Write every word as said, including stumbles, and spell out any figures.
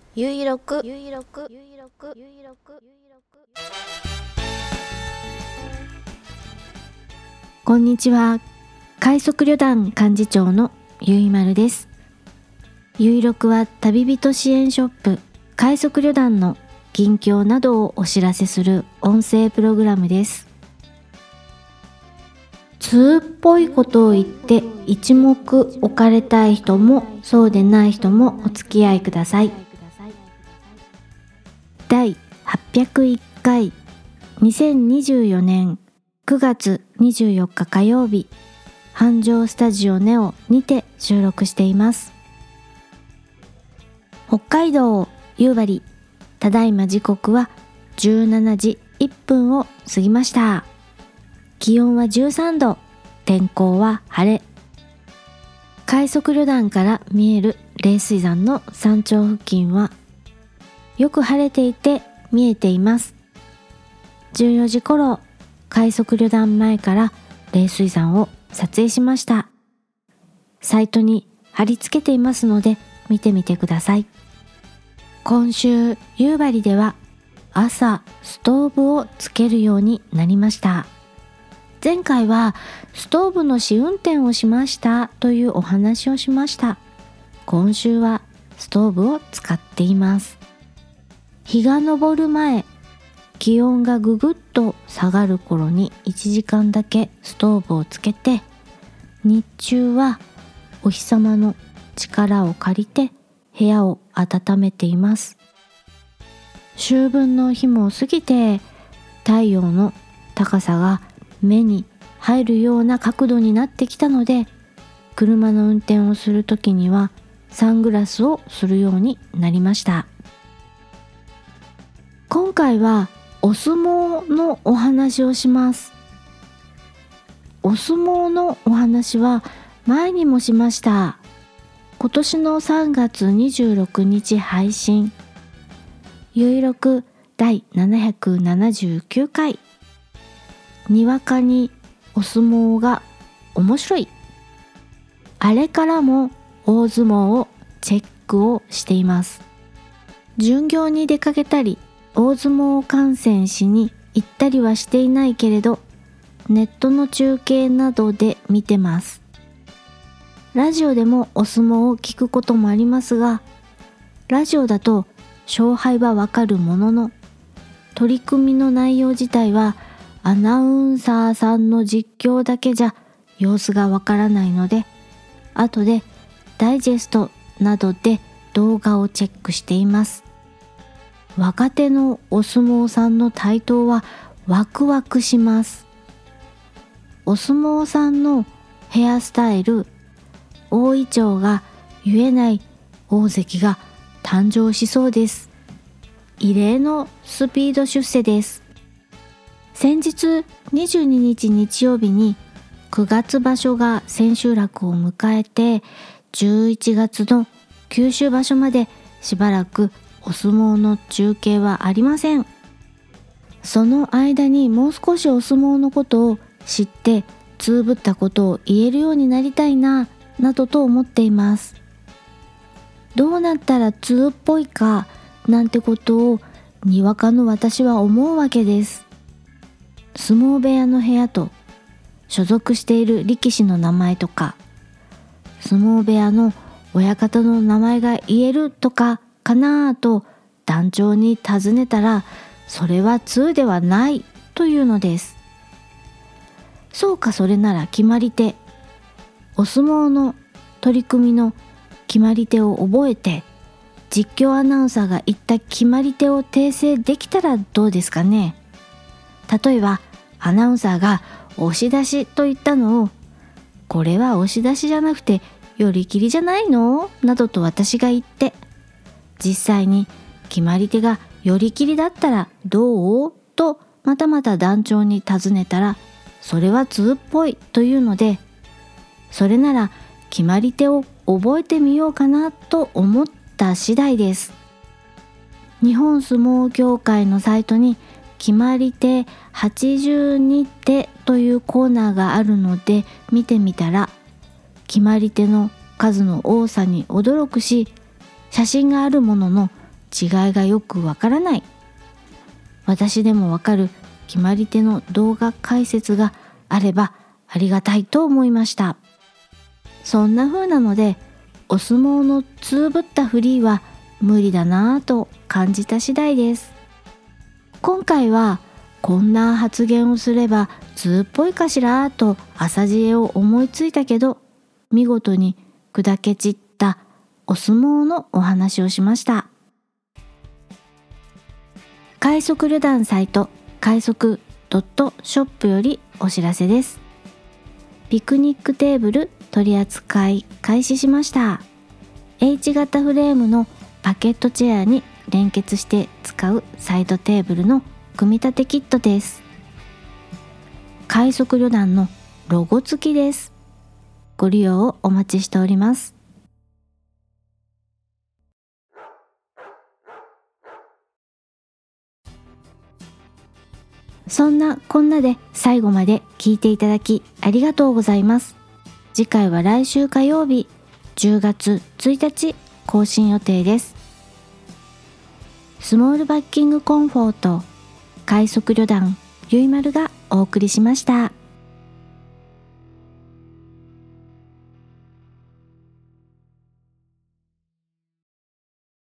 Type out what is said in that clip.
ゆいろくゆいろくゆいろくゆいろくこんにちは。快速旅団幹事長のゆいまるです。ゆいろくは旅人支援ショップ快速旅団の近況などをお知らせする音声プログラムです。通っぽいことを言って一目置かれたい人もそうでない人もお付き合いください。だいはっぴゃくいっかいにせんにじゅうよねんくがつにじゅうよっか火曜日、繁盛スタジオネオにて収録しています。北海道夕張、ただいま時刻はじゅうしちじいっぷんを過ぎました。気温はじゅうさんど、天候は晴れ。快速旅団から見える冷水山の山頂付近はよく晴れていて見えています。じゅうよじ頃、快速旅団前から冷水山を撮影しました。サイトに貼り付けていますので見てみてください。今週夕張では朝ストーブをつけるようになりました。前回はストーブの試運転をしましたというお話をしました。今週はストーブを使っています。日が昇る前、気温がぐぐっと下がる頃にいちじかんだけストーブをつけて、日中はお日様の力を借りて部屋を温めています。秋分の日も過ぎて太陽の高さが目に入るような角度になってきたので、車の運転をするときにはサングラスをするようになりました。今回はお相撲のお話をします。お相撲のお話は前にもしました。今年のさんがつにじゅうろくにち配信、ゆいろくだいななひゃくななじゅうきゅうかい、にわかにお相撲が面白い。あれからも大相撲をチェックをしています。巡業に出かけたり、大相撲観戦しに行ったりはしていないけれど、ネットの中継などで見てます。ラジオでもお相撲を聞くこともありますが、ラジオだと勝敗はわかるものの、取り組みの内容自体はアナウンサーさんの実況だけじゃ様子がわからないので、後でダイジェストなどで動画をチェックしています。若手のお相撲さんの台頭はワクワクします。お相撲さんのヘアスタイル、大いちょうが言えない大関が誕生しそうです。異例のスピード出世です。先日にじゅうににち日曜日にくがつ場所が千秋楽を迎えて、じゅういちがつの九州場所までしばらくお相撲の中継はありません。その間にもう少しお相撲のことを知ってつぶったことを言えるようになりたいな、などと思っています。どうなったら通っぽいかなんてことをにわかの私は思うわけです。相撲部屋の部屋と所属している力士の名前とか、相撲部屋の親方の名前が言えるとかかなぁと団長に尋ねたら、それは通ではないというのです。そうか、それなら決まり手、お相撲の取り組みの決まり手を覚えて、実況アナウンサーが言った決まり手を訂正できたらどうですかね。例えばアナウンサーが押し出しと言ったのを、これは押し出しじゃなくて寄り切りじゃないのなどと私が言って、実際に決まり手が寄り切りだったらどうとまたまた団長に尋ねたら、それは通っぽいというので、それなら決まり手を覚えてみようかなと思った次第です。日本相撲協会のサイトに決まり手はちじゅうにてというコーナーがあるので見てみたら、決まり手の数の多さに驚くし、写真があるものの違いがよくわからない。私でもわかる決まり手の動画解説があればありがたいと思いました。そんな風なので、お相撲のつぶったフリーは無理だなぁと感じた次第です。今回はこんな発言をすれば通っぽいかしらと朝知恵を思いついたけど、見事に砕け散ったお相撲のお話をしました。快速旅団サイト快速ドットショップよりお知らせです。ピクニックテーブル取り扱い開始しました。 H 型フレームのパケットチェアに連結して使うサイドテーブルの組み立てキットです。快速旅団のロゴ付きです。ご利用をお待ちしております。そんなこんなで最後まで聞いていただきありがとうございます。次回は来週火曜日じゅうがつついたち更新予定です。スモールバッキングコンフォート快速旅団ゆいまるがお送りしました。